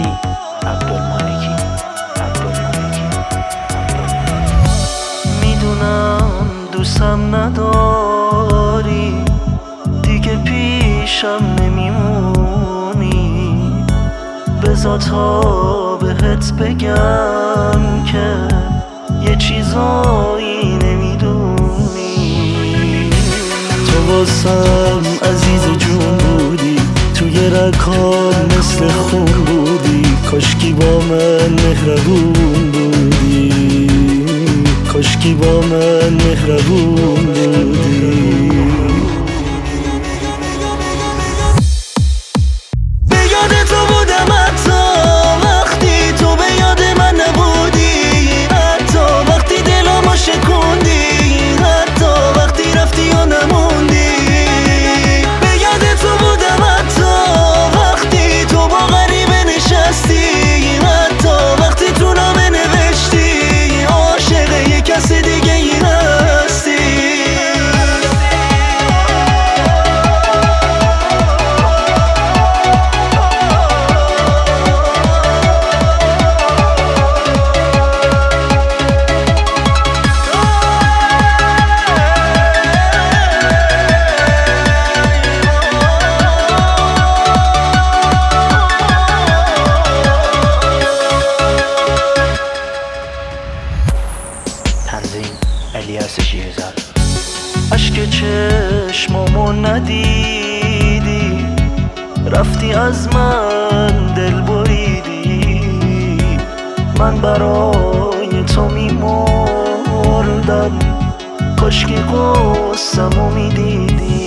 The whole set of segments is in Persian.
علی عبدالمالکی. میدونم دوستم نداری، دیگه پیشم نمیمونی، بذار تا بهت بگم که یه چیزایی نمیدونی. تو واسم عزیز جون بودی، توی رکام مثل خون بودی، کاشکی با من مهربون بودی، کاشکی با من مهربون بودی. به یاد تو بودم حتی وقتی تو به یاد من نبودی، حتی وقتی دلمو شکوندی، حتی وقتی رفتی و نموندی. به یاد تو بودم حتی وقتی تو با غریبه نشستی، حتی وقتی تو نامه نوشتی عاشق یه کس دیگه ای هستی. تنظیم الیاس شیرزاد. اشک چشمامو ندیدی، رفتی از من دل بریدی، من برای تو میمردم، کاشکی قصه‌مو میدیدی.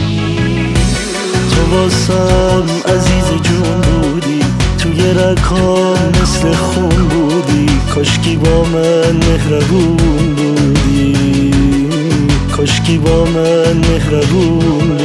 تو واسم عزیز جون بودی، توی رکام مثل خون بودی، کاشکی با من مهربون بودی، کاشکی با من مهربون بودی.